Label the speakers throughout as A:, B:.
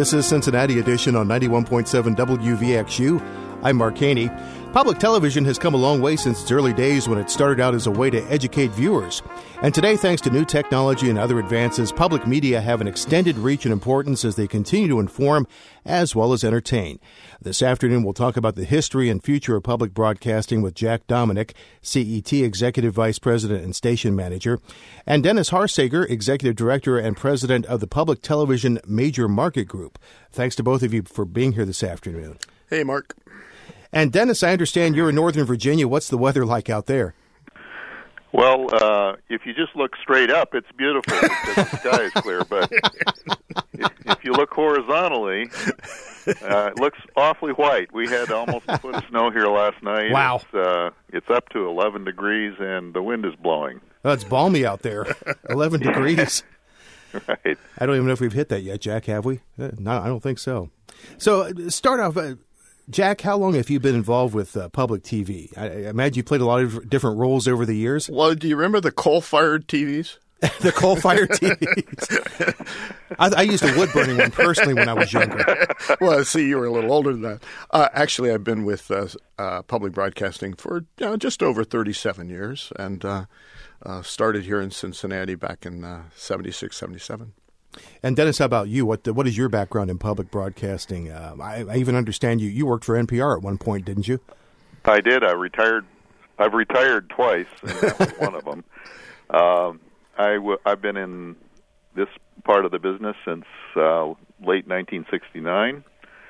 A: This is Cincinnati Edition on 91.7 WVXU. I'm Mark Haney. Public television has come a long way since its early days when it started out as a way to educate viewers. And today, thanks to new technology and other advances, public media have an extended reach and importance as they continue to inform as well as entertain. This afternoon, we'll talk about the history and future of public broadcasting with Jack Dominick, CET Executive Vice President and Station Manager, and Dennis Harsager, Executive Director and President of the Public Television Major Market Group. Thanks to both of you for being here this afternoon.
B: Hey, Mark.
A: And Dennis, I understand you're in Northern Virginia. What's the weather like out there?
C: Well, if you just look straight up, it's beautiful because the sky is clear. But if you look horizontally, it looks awfully white. We had almost a foot of snow here last night.
A: Wow.
C: It's up to 11 degrees, and the wind is blowing.
A: Oh, it's balmy out there. 11 degrees.
C: Right.
A: I don't even know if we've hit that yet, Jack, have we? No, I don't think so. So start off, Jack, how long have you been involved with public TV? I imagine you played a lot of different roles over the years.
B: Well, do you remember the coal-fired TVs?
A: The coal-fired TVs. I used a wood-burning one personally when I was younger.
B: Well, see, you were a little older than that. Actually, I've been with public broadcasting for just over 37 years and started here in Cincinnati back in 76, 77.
A: And Dennis, how about you? What is your background in public broadcasting? I even understand you worked for NPR at one point, didn't you?
C: I did. I've retired twice, and that was one of them. I've been in this part of the business since late 1969,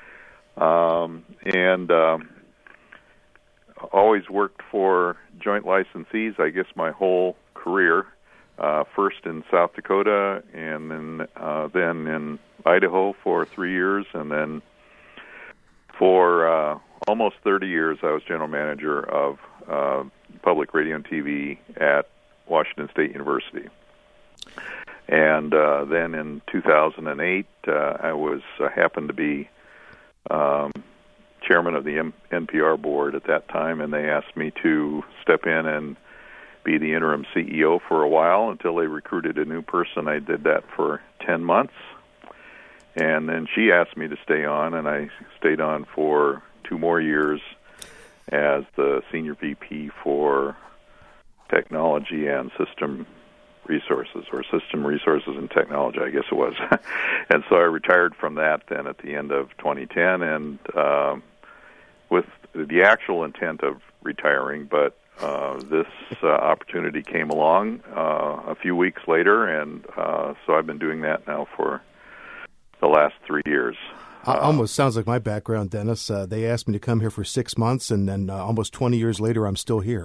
C: and always worked for joint licensees, I guess, my whole career. First in South Dakota, and then in Idaho for 3 years, and then for almost 30 years, I was general manager of public radio and TV at Washington State University. And then in 2008, I happened to be chairman of the NPR board at that time, and they asked me to step in and be the interim CEO for a while until they recruited a new person. I did that for 10 months. And then she asked me to stay on, and I stayed on for 2 more years as the senior VP for technology and system resources, or system resources and technology, I guess it was. And so I retired from that then at the end of 2010, and with the actual intent of retiring, but this opportunity came along a few weeks later, and so I've been doing that now for the last 3 years.
A: Almost sounds like my background, Dennis. They asked me to come here for 6 months, and then almost 20 years later, I'm still here.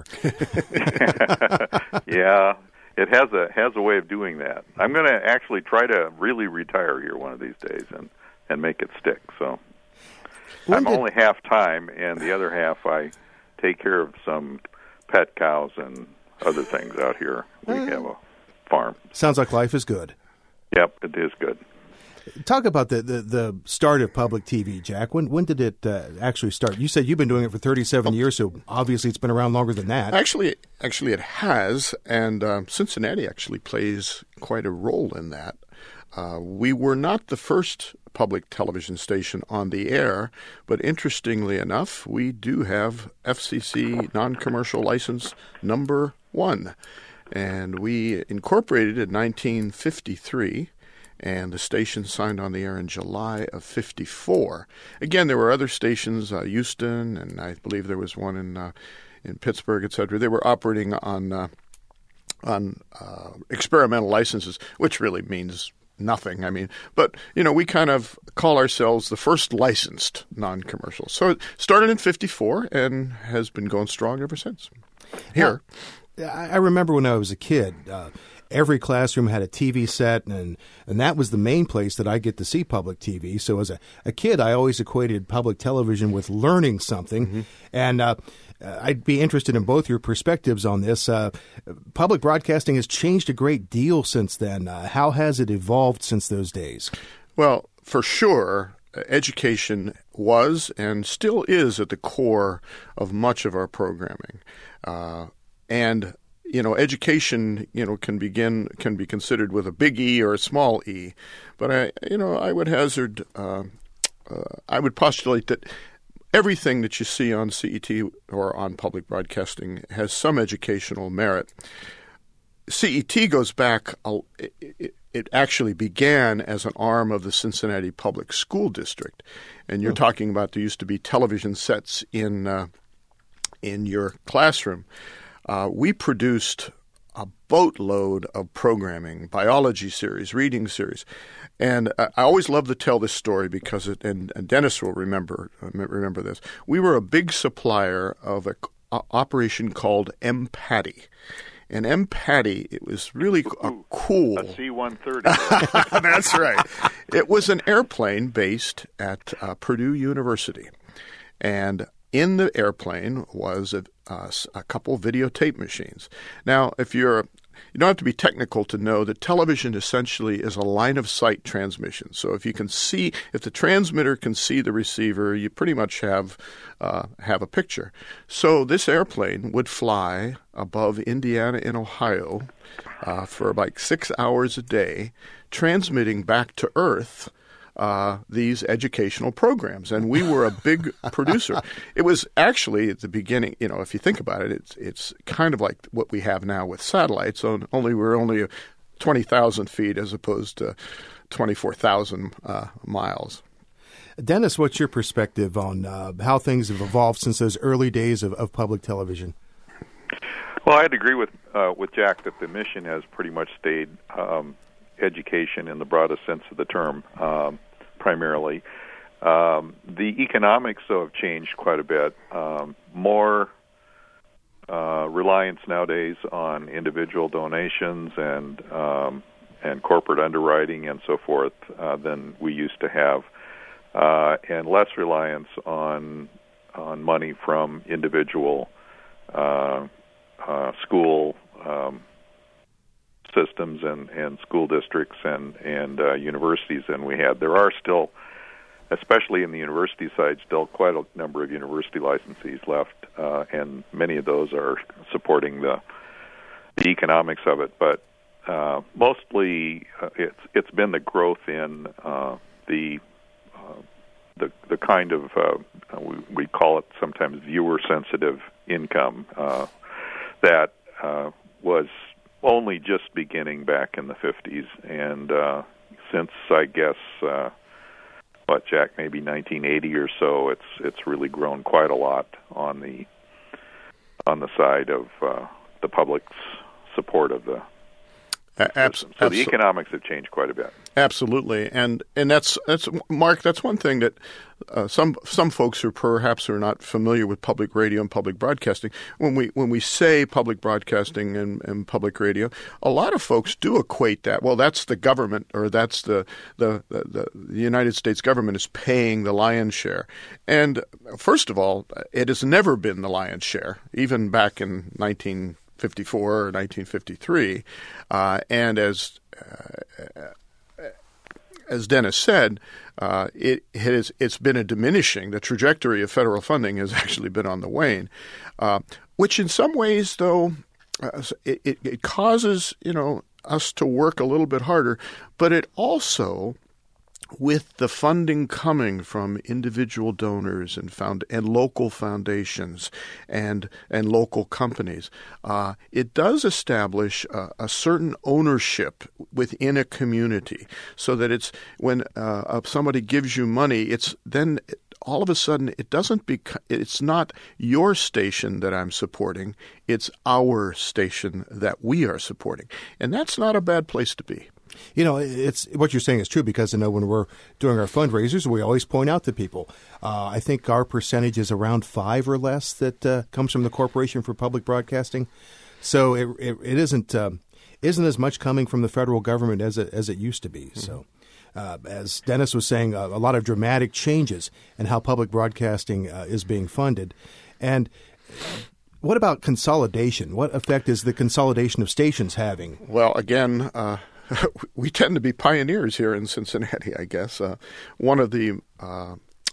C: Yeah, it has a way of doing that. I'm going to actually try to really retire here one of these days and make it stick. So I'm only half time, and the other half I take care of some pet cows and other things out here. We have a farm.
A: Sounds like life is good.
C: Yep, it is good.
A: Talk about the start of public TV, Jack. When did it actually start? You said you've been doing it for 37 years, so obviously it's been around longer than that.
B: Actually, it has, and Cincinnati actually plays quite a role in that. We were not the first public television station on the air, but interestingly enough, we do have FCC non-commercial license number 1. And we incorporated in 1953, and the station signed on the air in July of 54. Again, there were other stations, Houston, and I believe there was one in Pittsburgh, et cetera. They were operating on experimental licenses, which really means nothing. I mean, but, we kind of call ourselves the first licensed non-commercial. So it started in 54 and has been going strong ever since. Here.
A: I remember when I was a kid, every classroom had a TV set, and that was the main place that I get to see public TV. So as a kid, I always equated public television with learning something. Mm-hmm. And I'd be interested in both your perspectives on this. Public broadcasting has changed a great deal since then. How has it evolved since those days?
B: Well, for sure, education was and still is at the core of much of our programming. And education, can be considered with a big E or a small e, but I would hazard, I would postulate that everything that you see on CET or on public broadcasting has some educational merit. CET goes back, it actually began as an arm of the Cincinnati Public School District. And you're talking about there used to be television sets in your classroom. We produced a boatload of programming, biology series, reading series. And I always love to tell this story because and Dennis will remember this. We were a big supplier of an operation called M-Patty. And M-Patty, it was really cool.
C: A C-130.
B: That's right. It was an airplane based at Purdue University. And in the airplane was a couple videotape machines. Now, you don't have to be technical to know that television essentially is a line-of-sight transmission. So if the transmitter can see the receiver, you pretty much have a picture. So this airplane would fly above Indiana and Ohio for about 6 hours a day, transmitting back to Earth these educational programs, and we were a big producer. It was actually at the beginning, if you think about it, it's kind of like what we have now with satellites. We're only 20,000 feet as opposed to 24,000 miles.
A: Dennis, what's your perspective on how things have evolved since those early days of public television?
C: Well, I'd agree with Jack that the mission has pretty much stayed education in the broadest sense of the term. Primarily. The economics, though, have changed quite a bit. More reliance nowadays on individual donations and corporate underwriting and so forth than we used to have, and less reliance on money from individual school systems and school districts and universities than we had. There are still, especially in the university side, still quite a number of university licensees left, and many of those are supporting the economics of it. But mostly, it's been the growth in the kind of we call it sometimes viewer-sensitive income that was only just beginning back in the 50s, and since I guess Jack, maybe 1980 or so, it's really grown quite a lot on the side of the public's support of the system. So the economics have changed quite a bit.
B: Absolutely, and that's Mark. That's one thing that some folks who perhaps are not familiar with public radio and public broadcasting. When we say public broadcasting and public radio, a lot of folks do equate that. Well, that's the government, or that's the United States government is paying the lion's share. And first of all, it has never been the lion's share, even back in 1954 or 1953, and as Dennis said, it's been a diminishing. The trajectory of federal funding has actually been on the wane, which in some ways, though, it causes us to work a little bit harder. But it also, with the funding coming from individual donors and local foundations and local companies, it does establish a certain ownership within a community, so that it's when somebody gives you money, it's then all of a sudden it's not your station that I'm supporting, it's our station that we are supporting, and that's not a bad place to be.
A: It's what you're saying is true, because when we're doing our fundraisers, we always point out to people. I think our percentage is around 5 or less that comes from the Corporation for Public Broadcasting. So it isn't as much coming from the federal government as it used to be. Mm-hmm. So as Dennis was saying, a lot of dramatic changes in how public broadcasting is being funded. And what about consolidation? What effect is the consolidation of stations having?
B: Well, again, we tend to be pioneers here in Cincinnati, I guess. One of the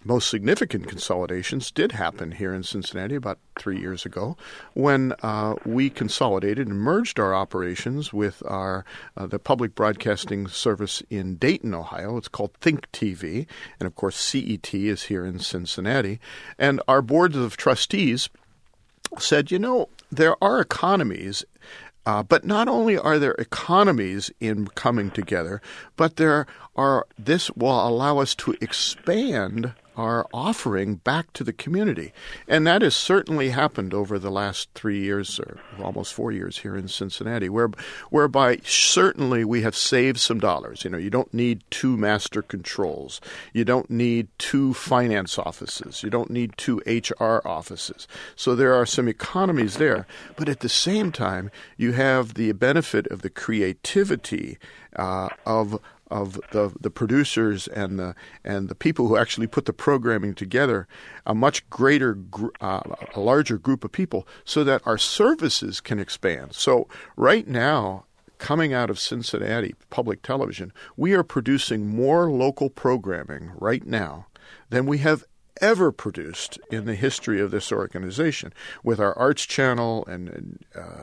B: most significant consolidations did happen here in Cincinnati about 3 years ago when we consolidated and merged our operations with the public broadcasting service in Dayton, Ohio. It's called Think TV, and of course CET is here in Cincinnati. And our boards of trustees said, there are economies, but not only are there economies in coming together, but this will allow us to expand our offering back to the community. And that has certainly happened over the last 3 years or almost 4 years here in Cincinnati, whereby certainly we have saved some dollars. You don't need 2 master controls. You don't need 2 finance offices. You don't need 2 HR offices. So there are some economies there. But at the same time, you have the benefit of the creativity of the producers and the people who actually put the programming together, a much greater, a larger group of people, so that our services can expand. So right now, coming out of Cincinnati Public Television, we are producing more local programming right now than we have ever produced in the history of this organization, with our arts channel and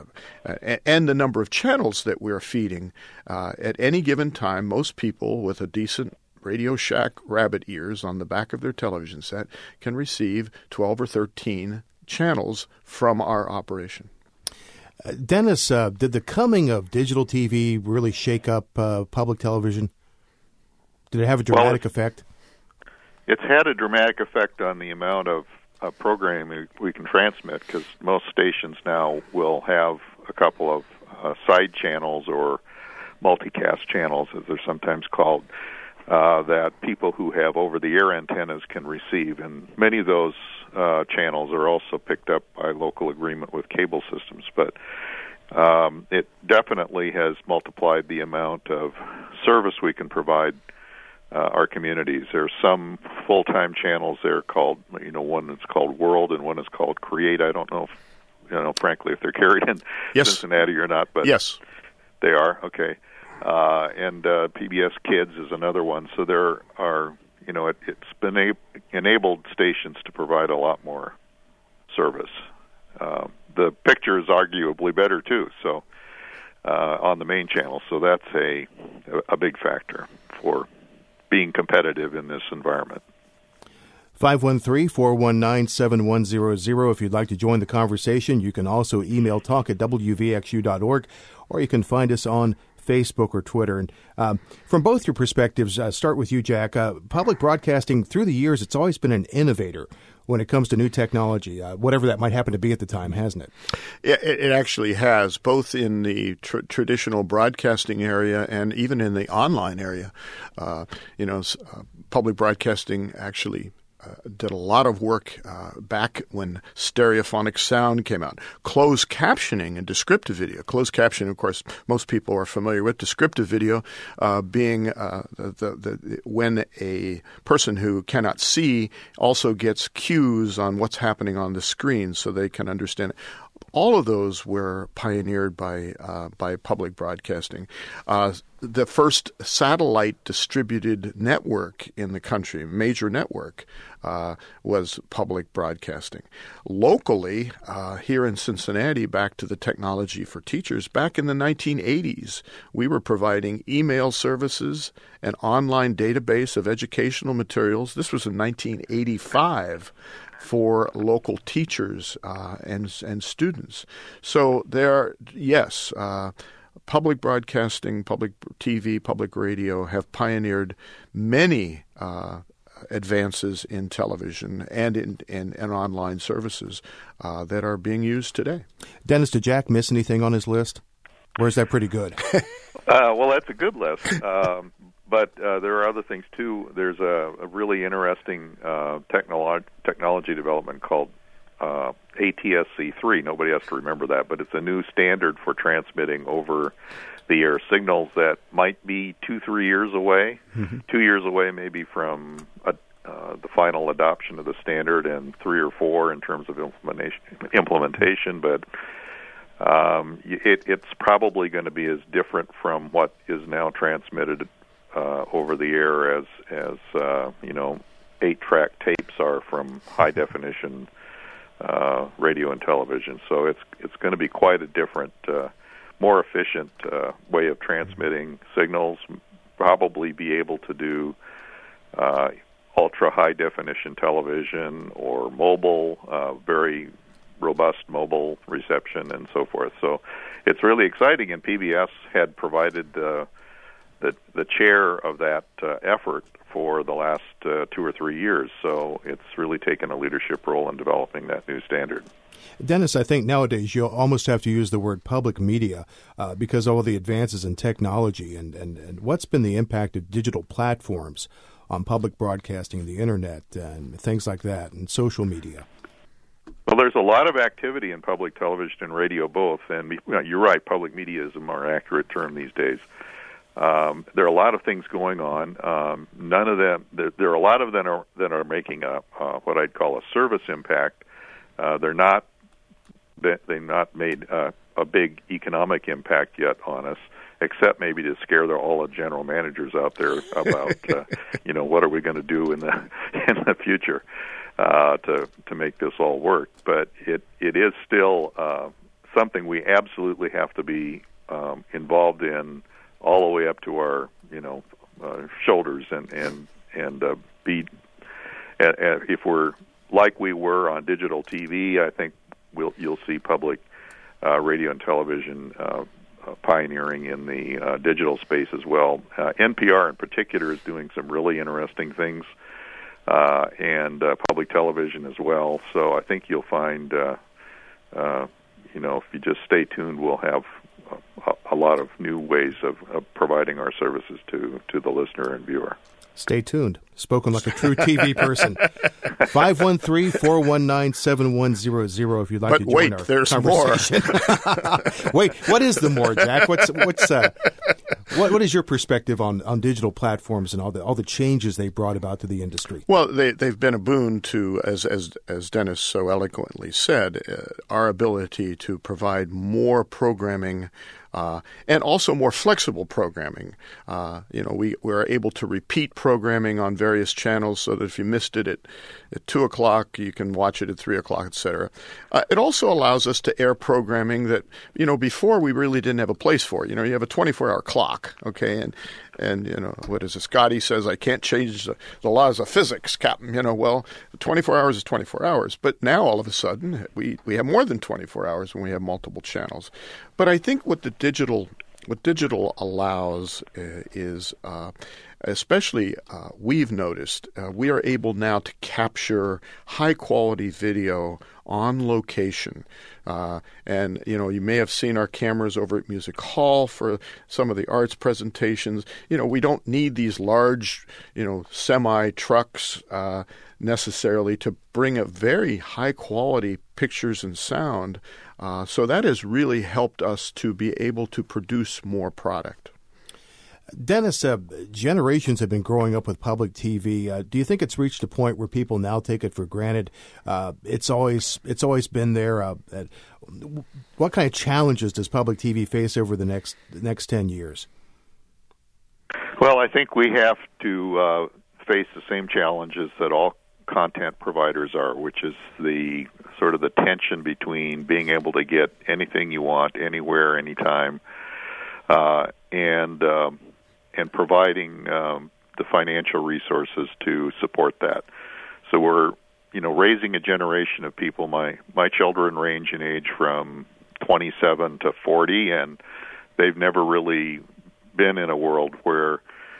B: the number of channels that we're feeding. At any given time, most people with a decent Radio Shack rabbit ears on the back of their television set can receive 12 or 13 channels from our operation.
A: Dennis, did the coming of digital TV really shake up public television? Did it have a dramatic effect?
C: It's had a dramatic effect on the amount of programming we can transmit, because most stations now will have a couple of side channels, or multicast channels, as they're sometimes called, that people who have over-the-air antennas can receive. And many of those channels are also picked up by local agreement with cable systems. But it definitely has multiplied the amount of service we can provide our communities. There are some full-time channels there called, one that's called World and one is called Create. I don't know if, frankly, if they're carried in Cincinnati or not, but
B: yes,
C: they are. Okay. And PBS Kids is another one. So there are, it's been enabled stations to provide a lot more service. The picture is arguably better too. So on the main channel, so that's a big factor for being competitive in this environment.
A: 513-419-7100. If you'd like to join the conversation, you can also email talk@wvxu.org, or you can find us on Facebook or Twitter. And from both your perspectives, start with you, Jack. Public broadcasting, through the years, it's always been an innovator when it comes to new technology, whatever that might happen to be at the time, hasn't it?
B: It actually has, both in the traditional broadcasting area and even in the online area. Public broadcasting actually did a lot of work back when stereophonic sound came out. Closed captioning and descriptive video. Closed captioning, of course, most people are familiar with. Descriptive video being when a person who cannot see also gets cues on what's happening on the screen so they can understand it. All of those were pioneered by public broadcasting. The first satellite distributed network in the country, major network, was public broadcasting. Locally, here in Cincinnati, back to the technology for teachers, back in the 1980s, we were providing email services, an online database of educational materials. This was in 1985. For local teachers and students. So public broadcasting, public TV, public radio have pioneered many advances in television and in online services that are being used today.
A: Dennis, did Jack miss anything on his list? Or is that pretty good?
C: Well, that's a good list. But there are other things, too. There's a really interesting technology development called ATSC3. Nobody has to remember that, but it's a new standard for transmitting over-the-air signals that might be 2-3 years away, 2 years away maybe from the final adoption of the standard, and 3 or 4 in terms of implementation. But it's probably going to be as different from what is now transmitted over the air as 8-track tapes are from high-definition radio and television. So it's going to be quite a different, more efficient way of transmitting signals. Probably be able to do ultra-high-definition television or mobile, very robust mobile reception and so forth. So it's really exciting, and PBS had provided the chair of that effort for the last 2 or 3 years. So it's really taken a leadership role in developing that new standard.
A: Dennis, I think nowadays you'll almost have to use the word public media because of all the advances in technology and what's been the impact of digital platforms on public broadcasting, the internet, and things like that, and social media.
C: Well, there's a lot of activity in public television and radio both, and you're right, public media is a more accurate term these days. There are a lot of things going on. None of them, there are a lot of them that are making a what I'd call a service impact. They've not made a big economic impact yet on us, except maybe to scare all the general managers out there about what are we going to do in the future to make this all work. But it is still something we absolutely have to be involved in, all the way up to our shoulders, and be if we're like we were on digital TV, I think you'll see public radio and television pioneering in the digital space as well. NPR in particular is doing some really interesting things, and public television as well. So I think you'll find, if you just stay tuned, we'll have a lot of new ways of providing our services to the listener and viewer.
A: Stay tuned. Spoken like a true TV person. 513-419-7100 if you'd like to join our
B: there's
A: conversation.
B: More.
A: Wait, what is the more, Jack? What is your perspective on digital platforms and all the changes they brought about to the industry?
B: Well, they've been a boon to, as Dennis so eloquently said, our ability to provide more programming and also more flexible programming. We're able to repeat programming on various channels so that if you missed it at 2 o'clock, you can watch it at 3 o'clock, etc. It also allows us to air programming that, before we really didn't have a place for. You have a 24-hour clock, okay, and what is it? Scotty says, I can't change the laws of physics, Captain. Well, 24 hours is 24 hours. But now, all of a sudden, we have more than 24 hours when we have multiple channels. But I think what digital allows is, especially we've noticed, we are able now to capture high-quality video on location. And you may have seen our cameras over at Music Hall for some of the arts presentations. We don't need these large, semi-trucks necessarily to bring a very high-quality pictures and sound. So that has really helped us to be able to produce more product.
A: Dennis, generations have been growing up with public TV. Do you think it's reached a point where people now take it for granted? It's always been there. What kind of challenges does public TV face over the next 10 years?
C: Well, I think we have to face the same challenges that all content providers are, which is the sort of the tension between being able to get anything you want, anywhere, anytime, and providing the financial resources to support that. So we're, raising a generation of people. My children range in age from 27 to 40, and they've never really been in a world where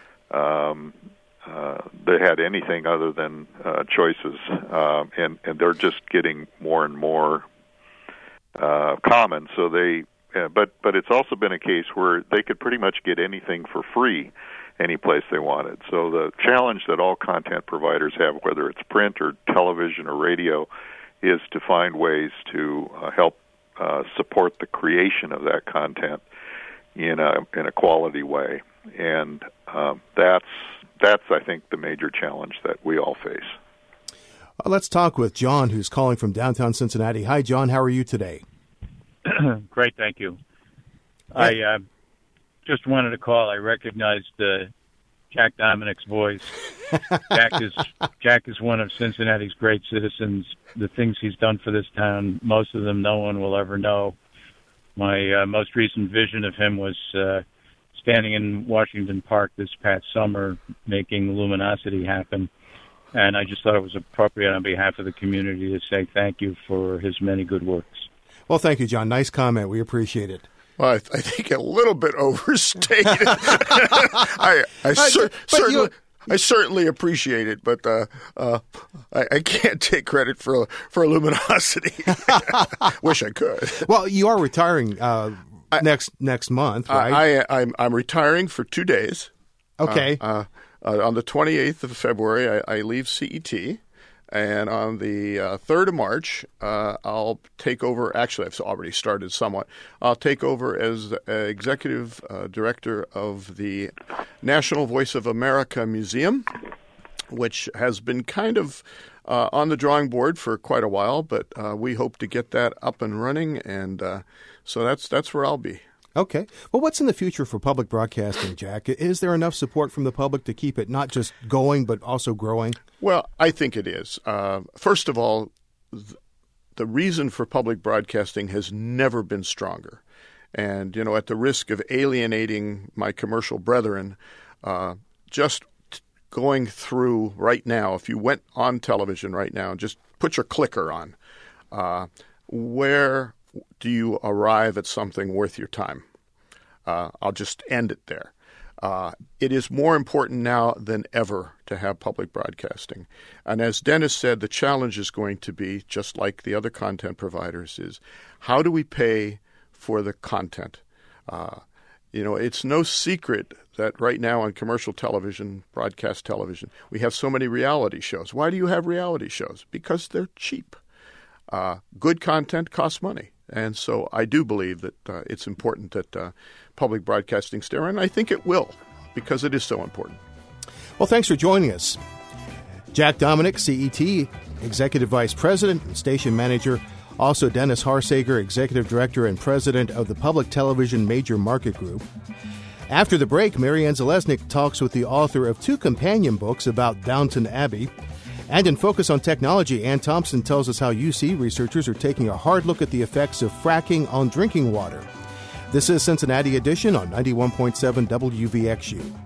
C: they had anything other than choices, and they're just getting more and more common. So but it's also been a case where they could pretty much get anything for free any place they wanted. So the challenge that all content providers have, whether it's print or television or radio, is to find ways to help support the creation of that content in a quality way. And that's I think the major challenge that we all face.
A: Let's talk with John, who's calling from downtown Cincinnati. Hi, John. How are you today?
D: Great, thank you. I just wanted to call. I recognized Jack Dominic's voice. Jack is one of Cincinnati's great citizens. The things he's done for this town, most of them no one will ever know. My most recent vision of him was standing in Washington Park this past summer making Luminosity happen. And I just thought it was appropriate on behalf of the community to say thank you for his many good works.
A: Well, thank you, John. Nice comment. We appreciate it.
B: Well, I think a little bit overstated. I certainly appreciate it, but I can't take credit for Luminosity. Wish I could.
A: Well, you are retiring next month, right?
B: I'm retiring for 2 days.
A: Okay.
B: On the 28th of February, I leave CET, and on the 3rd of March, I'll take over. Actually, I've already started somewhat. I'll take over as executive director of the National Voice of America Museum, which has been kind of on the drawing board for quite a while, but we hope to get that up and running, and so that's where I'll be.
A: Okay. Well, what's in the future for public broadcasting, Jack? Is there enough support from the public to keep it not just going, but also growing?
B: Well, I think it is. First of all, the reason for public broadcasting has never been stronger. And, at the risk of alienating my commercial brethren, just going through right now, if you went on television right now, just put your clicker on, where do you arrive at something worth your time? I'll just end it there. It is more important now than ever to have public broadcasting. And as Dennis said, the challenge is going to be, just like the other content providers, is how do we pay for the content? It's no secret that right now on commercial television, broadcast television, we have so many reality shows. Why do you have reality shows? Because they're cheap. Good content costs money. And so I do believe that it's important that public broadcasting stay around, and I think it will, because it is so important.
A: Well, thanks for joining us. Jack Dominic, CET, Executive Vice President and Station Manager. Also, Dennis Harsager, Executive Director and President of the Public Television Major Market Group. After the break, Marianne Zalesnik talks with the author of 2 companion books about Downton Abbey. And in Focus on Technology, Ann Thompson tells us how UC researchers are taking a hard look at the effects of fracking on drinking water. This is Cincinnati Edition on 91.7 WVXU.